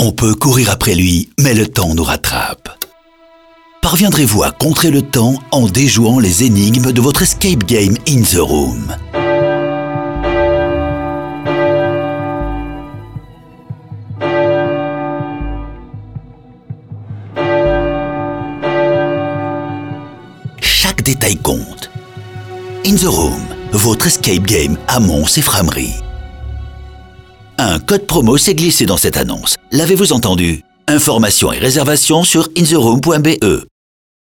On peut courir après lui, mais le temps nous rattrape. Parviendrez-vous à contrer le temps en déjouant les énigmes de votre escape game In The Room? Chaque détail compte. In The Room, votre escape game à Mons et Frameries. Un code promo s'est glissé dans cette annonce. L'avez-vous entendu? Informations et réservations sur intheroom.be.